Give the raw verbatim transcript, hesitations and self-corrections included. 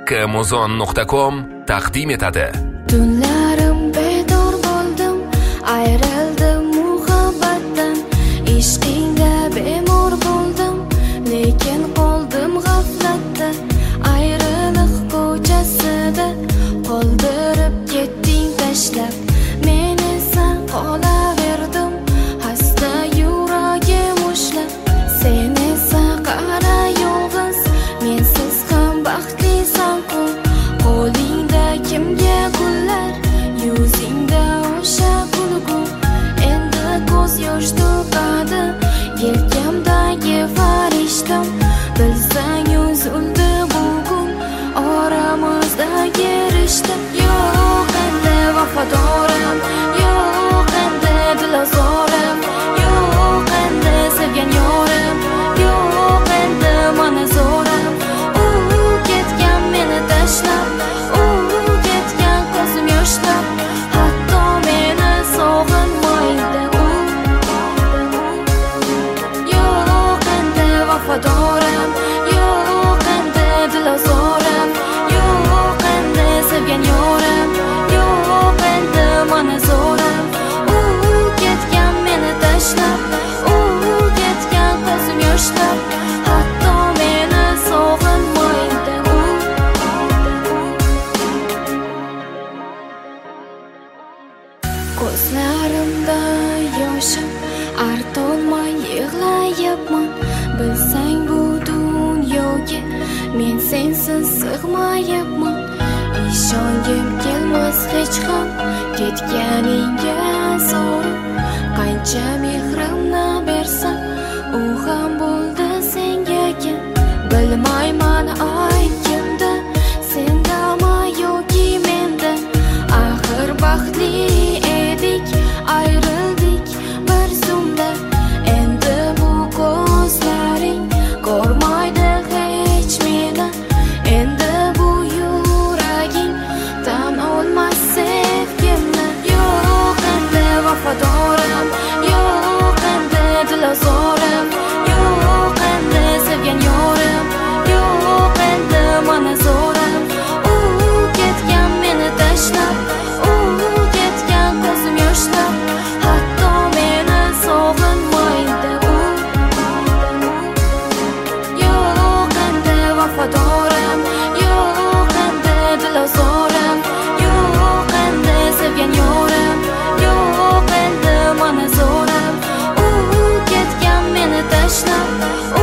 k muzon nuqta com taqdim etadi. Tunlarim bedor bo'ldim, ayrildim muhabbatdan, ishqingda bemor bo'ldim, lekin qoldim g'aflatda. Ayriliq ko'chasida qoldirib ketding tashlab, men esa qolaverdim xasta yuragim ushlab. Sen esa qara yolg'iz, mensiz ham baxtlisan-ku. Qo'lingda kimga gullar, yuzingda o'sha kulgu. Endi ko'z yosh to'kadi yelkamdagi farishtam. Bilsang uzildi bugun oramizdagi rishta. Yo'q endi vafadorim, yo'q endi dilozorim, yo'q endi sevgan yorim, yo'q endi mana zo'rim. U ketgan meni tashlab, u ketgan ko'zim yoshlab, hatto meni sog'inmaydi u. Yo'q endi vafadorim, yo'q endi dilozorim, yo'q endi sevgan yorim, yo'q endi mana zo'rim. U ketgan meni tashlab, u ketgan ko'zim yoshlab, hatto meni sog'inmaydi u. Ko'zlarimda yoshim artolmay yig'layapman. Bilsang bu dunyoga men sensiz sig'mayapman. Ishongim kelmas hech ham ketganingga zo'rim. Qancha mehrimni bersam, u ham bo'ldi senga kim. Bilmayman ay kimda, sendami yoki menda. Axir baxtli edik, ayrildik bir zumda. Endi bu ko'zlaring ko'rmaydi hech meni. Endi bu yuraging tan olmas sevgimni. Yo'q endi vafadorim, yo'q endi dilozorim, yo'q endi sevgan yorim, yo'q endi mana zo'rim. U ketgan meni tashlab, u ketgan ko'zim yoshlab, hatto meni sog'inmaydi u. Yo'q endi vafadorim, yo'q endi dilozorim, yo'q endi sevgan yorim, yo'q endi mana zo'rim. U ketgan meni tashlab,